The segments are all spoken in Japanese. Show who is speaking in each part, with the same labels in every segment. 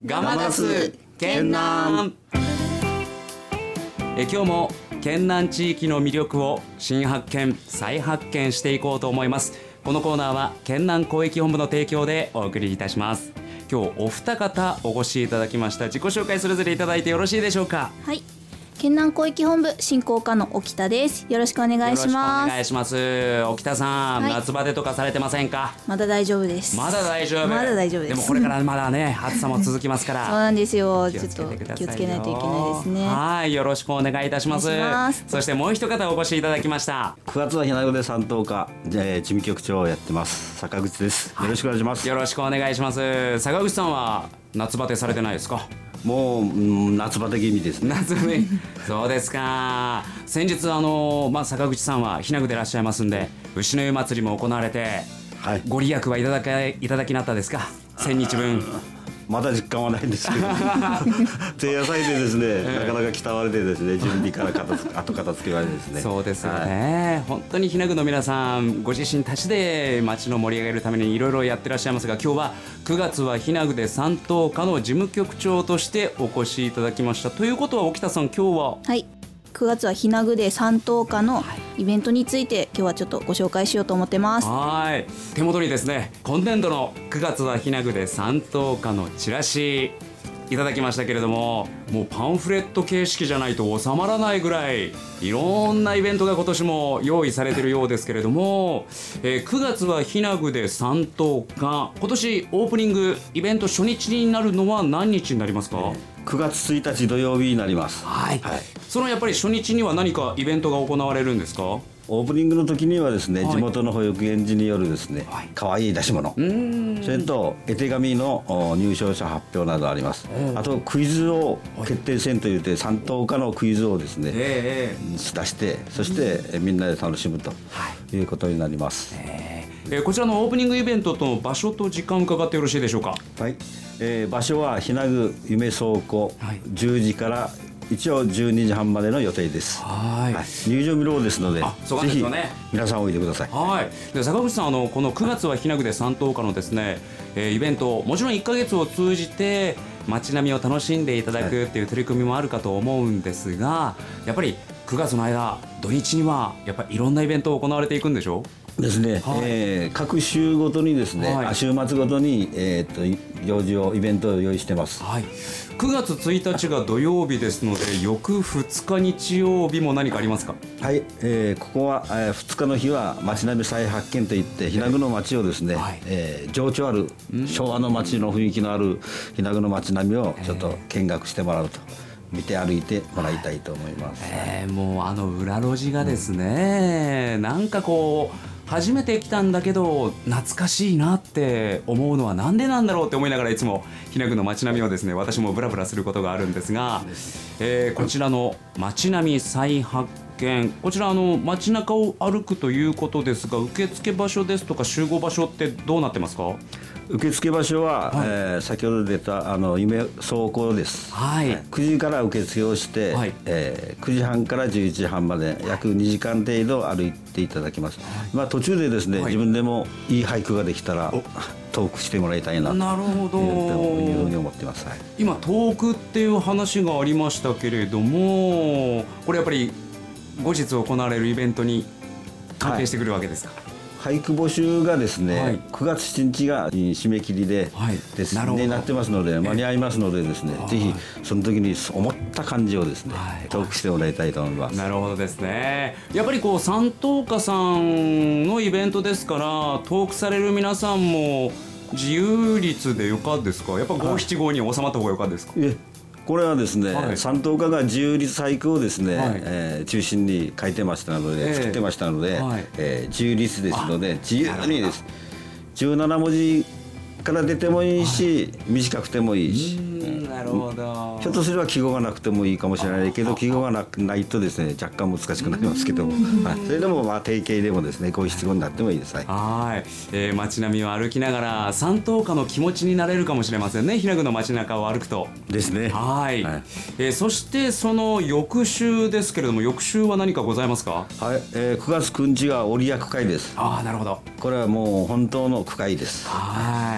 Speaker 1: ガマダス県南。今日も県南地域の魅力を新発見再発見していこうと思います。このコーナーは県南広域本部の提供でお送りいたします。今日お二方お越しいただきました。自己紹介それぞれいただいてよろしいでしょうか。
Speaker 2: はい、県南広域本部振興課の沖田です。よろしくお願いします。
Speaker 1: よろしくお願いします。沖田さん、
Speaker 2: はい、
Speaker 1: 夏バテとかされてませんか。
Speaker 2: まだ大丈夫です。
Speaker 1: まだ大丈夫。
Speaker 2: まだ大丈夫です。
Speaker 1: でもこれからまだね暑さも続きますから
Speaker 2: そうなんですよ。ちょっと気をつけないといけないですね。
Speaker 1: はい、よろしくお願いいたします。そしてもう一方お越しいただきました。
Speaker 3: 9月はひなごで三等課事務局長をやってます坂口です。よろしくお願いします。
Speaker 1: よろしくお願いします。坂口さんは夏バテされてないですか。
Speaker 3: もう、夏バテ気味ですね。
Speaker 1: 夏バテそうですか。先日坂口さんはひなぐでいらっしゃいますんで、牛の湯祭りも行われて、はい、ご利益はいただきなったですか。1000日分。
Speaker 3: まだ実感はないんですけど前夜祭でですね、なかなか鍛われてですね、準備から後片付けまでですね。
Speaker 1: そうですよね、はい、本当にひなぐの皆さんご自身たちで町の盛り上げるためにいろいろやってらっしゃいますが、今日は9月はひなぐで三等課の事務局長としてお越しいただきました。ということは沖田さん、今日は
Speaker 2: はい、9月はひなぐで三等課のイベントについて今日はちょっとご紹介しようと思ってます。
Speaker 1: はい、手元にですね、今年度の9月はひなぐで三等課のチラシいただきましたけれども、もうパンフレット形式じゃないと収まらないぐらいいろんなイベントが今年も用意されているようですけれども、9月はひなぐで三等課、今年オープニングイベント初日になるのは何日になりますか。
Speaker 3: 9月1日土曜日になります。
Speaker 1: はい、はい、そのやっぱり初日には何かイベントが行われるんですか。
Speaker 3: オープニングの時にはですね、
Speaker 1: はい、
Speaker 3: 地元の保育園児によるですね、可愛い出し物、それと絵手紙の入賞者発表などあります。あとクイズを決定戦というて三等課のクイズをですね、出して、そしてみんなで楽しむということになります。
Speaker 1: こちらのオープニングイベントと場所と時間伺ってよろしいでしょうか。
Speaker 3: はい、場所はひなぐ夢倉庫、はい、10時から一応12時半までの予定です。はい、はい、入場無料ですので、ぜひ皆さんおいでください。
Speaker 1: はい、で坂口さん、この9月はひなぐで三等課のですね、イベント、もちろん1ヶ月を通じて街並みを楽しんでいただくっていう取り組みもあるかと思うんですが、やっぱり9月の間土日にはやっぱりいろんなイベントを行われていくんでしょう
Speaker 3: ですね。はい、各週ごとにですね、はい、週末ごとに、行事をイベントを用意してます。
Speaker 1: はい、9月1日が土曜日ですので、翌2日日曜日も何かありますか。
Speaker 3: はい、ここは、2日の日は街並み再発見といって、ひなぐの街をですね、はい、情緒ある昭和の街の雰囲気のあるひなぐの街並みをちょっと見学してもらうと、見て歩いてもらいたいと思います。
Speaker 1: もう裏路地がですね、なんかこう初めて来たんだけど懐かしいなって思うのはなんでなんだろうって思いながら、いつもひなぐの街並みをですね、私もブラブラすることがあるんですが、こちらの街並み再発見、こちら街中を歩くということですが、受付場所ですとか集合場所ってどうなってますか。
Speaker 3: 受付場所は、はい、先ほど出た夢倉庫です。はい、9時から受付をして、はい、9時半から11時半まで約2時間程度歩いていただきます。はい、途中でですね、はい、自分でもいい俳句ができたらトークしてもらいたいなというふうに思っています。はい、
Speaker 1: 今トークっていう話がありましたけれども、これやっぱり後日行われるイベントに関係してくるわけですか。
Speaker 3: はい、俳句募集がですね、はい、9月7日が締め切りでですね、なってますので、間に合いますのでですね、ぜひその時に思った感じをですね、トークしてもらいたいと思います。
Speaker 1: なるほどですね。やっぱりこう三等課さんのイベントですから、トークされる皆さんも自由率でよかですか。やっぱ五七五に収まった方がよかですか。
Speaker 3: これはですね、はい、三等課が自由律俳句をですね、はい、中心に書いてましたので、作ってましたので、自由律ですので自由にです。17文字から出てもいいし、短くてもいいし、
Speaker 1: なるほど。
Speaker 3: ひょっとすれば記号がなくてもいいかもしれないけど、記号がないとですね、若干難しくなりますけど、それでも定型でもですね、五七五になってもいいです。
Speaker 1: はい、街並みを歩きながら三等課の気持ちになれるかもしれませんね、ひなぐの街中を歩くと
Speaker 3: ですね。
Speaker 1: はい、そしてその翌週ですけれども、翌週は何かございますか。
Speaker 3: はい、9月9日が折役会です。
Speaker 1: なるほど。
Speaker 3: これはもう本当の区会です。
Speaker 1: はい、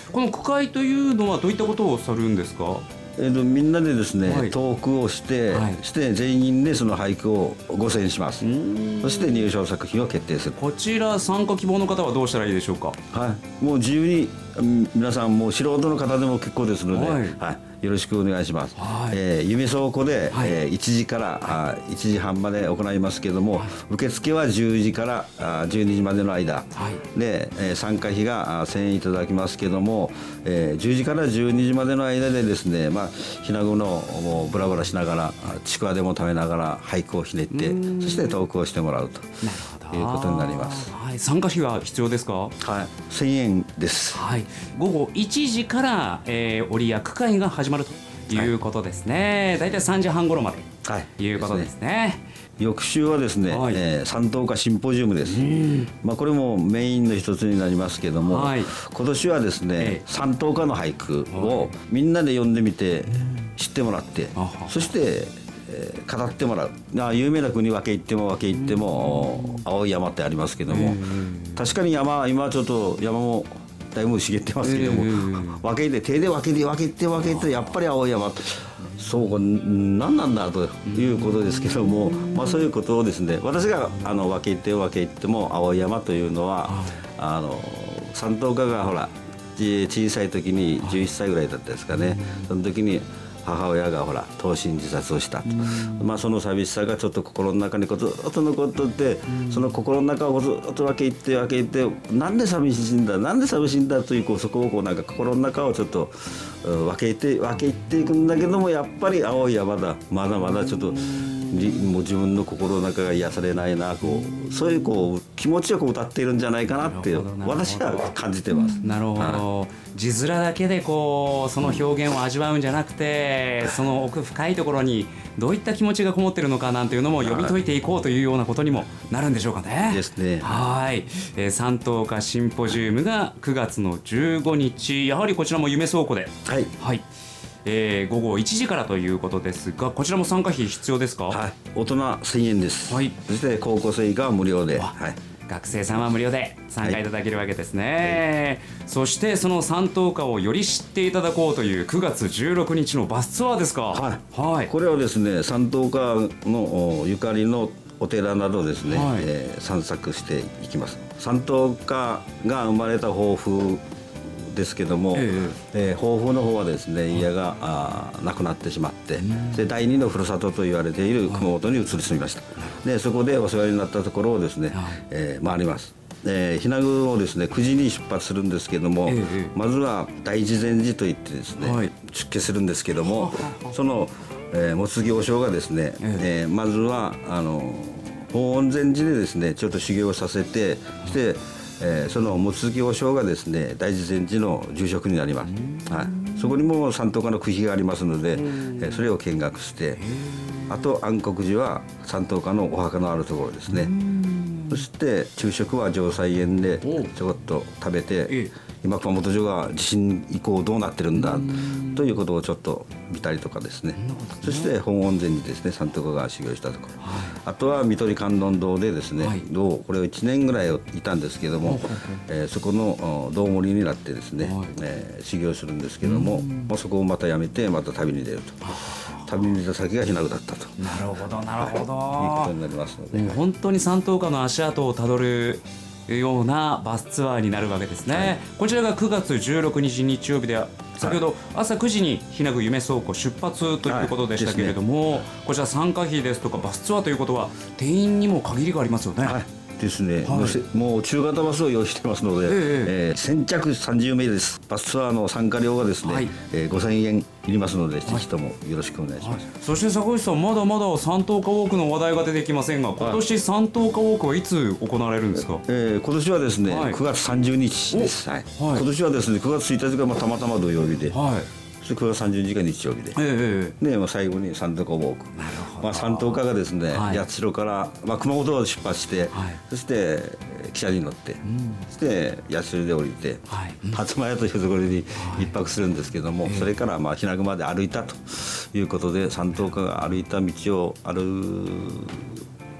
Speaker 1: この区会というのはどういったことをされるんですか？
Speaker 3: みんなでですね、
Speaker 1: はい、
Speaker 3: トークをして、して全員でその俳句をご選します。そして入賞作品を決定する。
Speaker 1: こちら参加希望の方はどうしたらいいでしょうか？
Speaker 3: はい、もう自由に皆さんもう素人の方でも結構ですので、よろしくお願いします。夢倉庫で、1時から1時半まで行いますけども、受付は10時から12時までの間、で、参加費が1000円いただきますけども、10時から12時までの間でですね、日名具のもうブラブラしながらちくわでも食べながら俳句をひねって、そしてトークをしてもらうということになります。
Speaker 1: 参加費は必要ですか？
Speaker 3: はい、1000円です。
Speaker 1: 午後1時から、折や区会が始まるということですね。だいたい3時半頃までということですね。
Speaker 3: 翌週はですね、山東花シンポジウムです。これもメインの一つになりますけども、今年はですね、山東花の俳句をみんなで読んでみて知ってもらって、そして語ってもらう。有名な国分け入っても青い山ってありますけども、確かに今ちょっと山もだいぶ茂ってますけども、分けて手で分けてやっぱり青い山、そう何なんだということですけども、そういうことをですね、私が分け入っても青い山というのは、山東花がほら小さい時に11歳ぐらいだったですかね、その時に母親がほら投身自殺をしたと、その寂しさがちょっと心の中にずっと残ってて、その心の中をずっと分け入ってなんで寂しいんだというそこをなんか心の中をちょっと分け入っていくんだけども、やっぱり青い山だ、まだまだちょっともう自分の心の中が癒されないな、そういう気持ちを歌っているんじゃないかなって私は感じてます。
Speaker 1: なるほど。字面だけでその表現を味わうんじゃなくて、その奥深いところにどういった気持ちがこもっているのかなんていうのも読み解いていこうというようなことにもなるんでしょうかね。
Speaker 3: ですね。
Speaker 1: 山東花シンポジウムが9月の15日、やはりこちらも夢倉庫で、午後1時からということですが、こちらも参加費必要ですか？
Speaker 3: 大人1000円です。そして高校生以下は無料で、
Speaker 1: 学生さんは無料で参加いただけるわけですね。そしてその山東花をより知っていただこうという9月16日のバスツアーですか？
Speaker 3: これはですね、山東花のゆかりのお寺などですね、散策していきます。山東花が生まれた抱負ですけども、抱負の方はですね、家がなくなってしまって、で第二のふるさとと言われている熊本に移り住みました。でそこでお世話になったところをですね、回ります。日名具をですね9時に出発するんですけども、まずは大慈善寺といってですね、出家するんですけども、そのもつ行商がですね、まずは法恩禅寺でですねちょっと修行をさせて、そしてそのもつ行商がですね大慈善寺の住職になります。そこにも山東花の区碑がありますので、それを見学して、あと安国寺は山東花のお墓のあるところですね。そして昼食は城西園でちょこっと食べて、今熊本城が地震以降どうなってるんだということをちょっと見たりとかですね。そして本恩禅寺ですね、山東花が修行したところ、あとは水戸観音堂でですね、これを1年ぐらいいたんですけども、そこの堂守になってですね、修行するんですけども、そこをまた辞めてまた旅に出ると。旅に出た先が日名具だったと。
Speaker 1: なるほどいう
Speaker 3: ことになりますので、
Speaker 1: 本当に山東花の足跡をたどるようなバスツアーになるわけですね。こちらが9月16日日曜日で、先ほど朝9時に日名具夢倉庫出発ということでしたけれども、こちら参加費ですとかバスツアーということは定員にも限りがありますよね。
Speaker 3: ですね、もう中型バスを用意してますので、先着30名です。バスツアーの参加料がですね、5000円いりますので、ぜひともよろしくお願いします。
Speaker 1: そして坂口さん、まだまだ山東花ウォークの話題が出てきませんが、今年山東花ウォークはいつ行われるんですか？
Speaker 3: 今年はですね、9月30日です。今年はですね、9月1日がたまたま土曜日で、9月30日が日曜日で、最後に山東花ウォーク。山東花がですね、八代から、熊本を出発して、そして汽車に乗って、そして八代で降りて、初前というところに一泊するんですけども、それから日名具まで歩いたということで、山東花が歩いた道を歩こ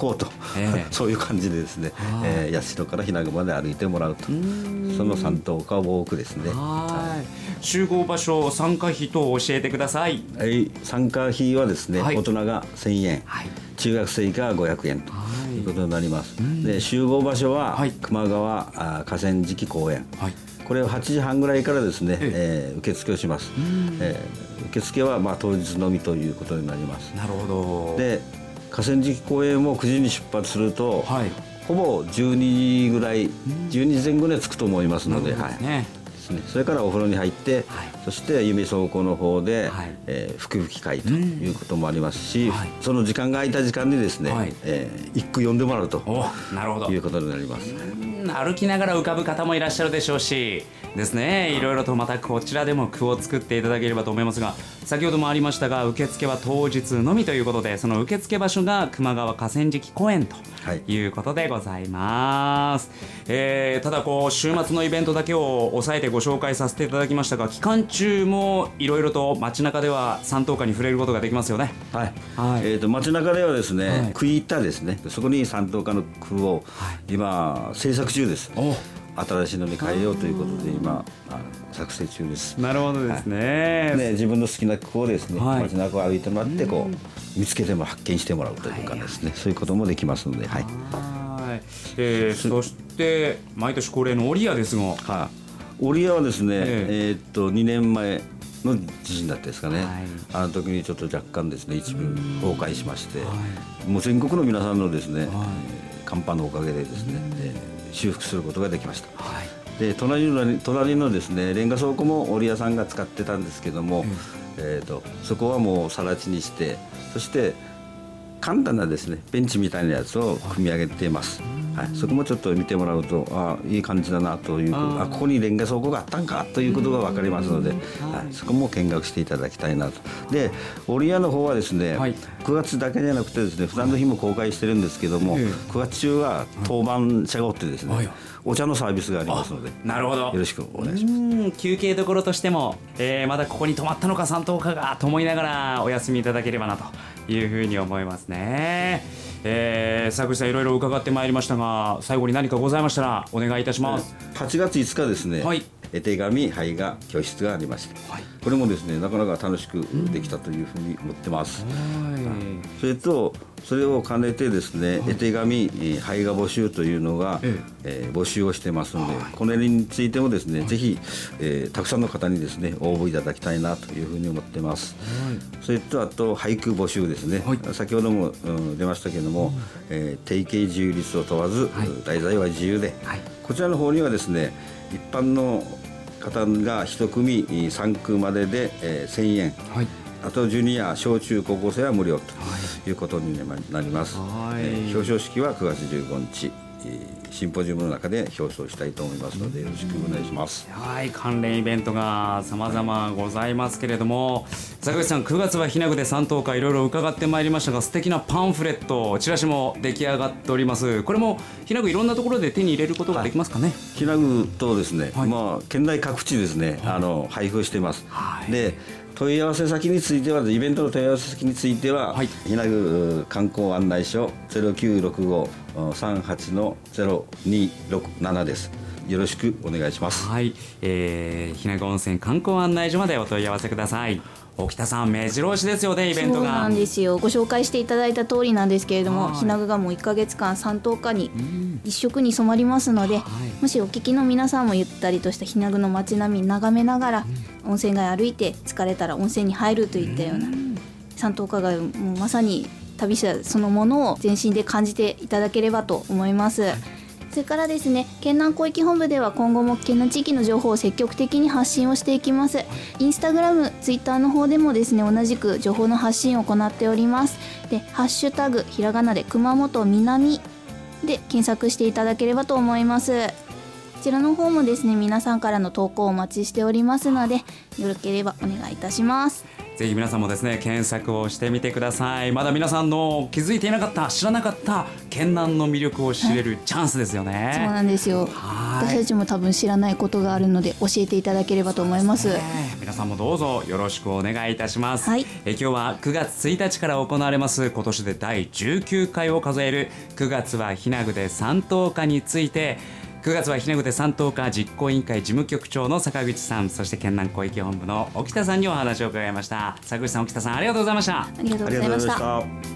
Speaker 3: こうと、そういう感じでですね、八代から日名具まで歩いてもらうと、その3等価ウォークですね。
Speaker 1: 集合場所、参加費等教えてください。
Speaker 3: 参加費はですね、大人が1000円、中学生以下は500円ということになります。で集合場所は球磨川河川敷公園、これを8時半ぐらいからですね、受付をします。受付は当日のみということになります。
Speaker 1: なるほど。で
Speaker 3: 河川敷公園も9時に出発すると、ほぼ12時ぐらい、12時前後に着くと思いますので、それからお風呂に入って、そして夢倉庫の方で、吹き吹き会ということもありますし、その時間が空いた時間にですね、一句読んでもらうということになります。
Speaker 1: 歩きながら浮かぶ方もいらっしゃるでしょうしですね、いろいろとまたこちらでも句を作っていただければと思いますが、先ほどもありましたが受付は当日のみということで、その受付場所が球磨川河川敷公園ということでございます。ただ週末のイベントだけを抑えてご紹介させていただきましたが、期間中もいろいろと街中では三等価に触れることができますよね。
Speaker 3: 街中ではですね、区井板ですね、そこに三等価の句を今制作中です。新しいのに変えようということで今作成中です。
Speaker 1: なるほどですね。
Speaker 3: 自分の好きな句をですね、街中を歩いてもらって見つけても発見してもらうというかですね、そういうこともできますので。
Speaker 1: そして毎年恒例の折屋ですが、
Speaker 3: 折屋はですね、2年前の地震だったですかね、あの時にちょっと若干ですね一部崩壊しまして、もう全国の皆さんのですね、カンパのおかげでですね、修復することができました。で隣のですねレンガ倉庫も折屋さんが使ってたんですけども、そこはもう更地にして、そして簡単なですねベンチみたいなやつを組み上げています。そこもちょっと見てもらうといい感じだなという、ここにレンガ倉庫があったんかということが分かりますので、そこも見学していただきたいなと。で折屋の方はですね、9月だけじゃなくてですね普段の日も公開してるんですけども、9月中は当番茶がおってですね、お茶のサービスがありますので、
Speaker 1: なるほど、
Speaker 3: よろしくお願いします。
Speaker 1: 休憩どころとしても、まだここに泊まったのか三等価がと思いながらお休みいただければなというふうに思いますね。佐久さんいろいろ伺ってまいりましたが、最後に何かございましたらお願いいたします。
Speaker 3: 8月5日ですね、絵手紙絵画教室がありまして、これもですねなかなか楽しくできたというふうに思ってます。それを兼ねてですね、絵手紙絵画募集というのが、募集をしてますので、これについてもですねぜひ、たくさんの方にですね応募いただきたいなというふうに思ってます。それとあと俳句募集ですね、先ほども、出ましたけれども、定型自由率を問わず、題材は自由で、こちらの方にはですね一般の方が1組3句までで、1000円、あとジュニア小中高校生は無料ということになります。表彰式は9月15日シンポジウムの中で表彰したいと思いますのでよろしくお願いします。
Speaker 1: 関連イベントが様々ございますけれども、坂口さん9月は日名具で三等価いろいろ伺ってまいりましたが、素敵なパンフレットチラシも出来上がっております。これも日名具いろんなところで手に入れることができますかね。
Speaker 3: 日名具とですね、県内各地ですね、配布しています。で問い合わせ先については、イベントの問い合わせ先については、日名具観光案内所 096538-0267 です。よろしくお願いします。
Speaker 1: 日名具温泉観光案内所までお問い合わせください。沖田さん目白押しですよね、イベントが。
Speaker 2: そうなんですよ。ご紹介していただいた通りなんですけれども、日名具がもう1ヶ月間三等価に一色に染まりますので、もしお聞きの皆さんもゆったりとした日名具の街並み眺めながら温泉街歩いて疲れたら温泉に入るといったような三等価がもうまさに旅者そのものを全身で感じていただければと思います。それからですね、県南広域本部では今後も県南地域の情報を積極的に発信をしていきます。インスタグラム、ツイッターの方でもですね、同じく情報の発信を行っております。で、ハッシュタグひらがなで熊本南で検索していただければと思います。こちらの方もですね、皆さんからの投稿をお待ちしておりますので、よろければお願いいたします。
Speaker 1: ぜひ皆さんもですね検索をしてみてください。まだ皆さんの気づいていなかった、知らなかった県南の魅力を知れるチャンスですよね。
Speaker 2: そうなんですよ。私たちも多分知らないことがあるので教えていただければと思います。
Speaker 1: 皆田さんもどうぞよろしくお願いいたします。
Speaker 2: はい、
Speaker 1: 今日は9月1日から行われます今年で第19回を数える9月はひなぐで三等花について、9月はひなぐで三等花実行委員会事務局長の坂口さん、そして県南広域本部の沖田さんにお話を伺いました。坂口さん、沖田さん、ありがとうございました。
Speaker 2: ありがとうございました。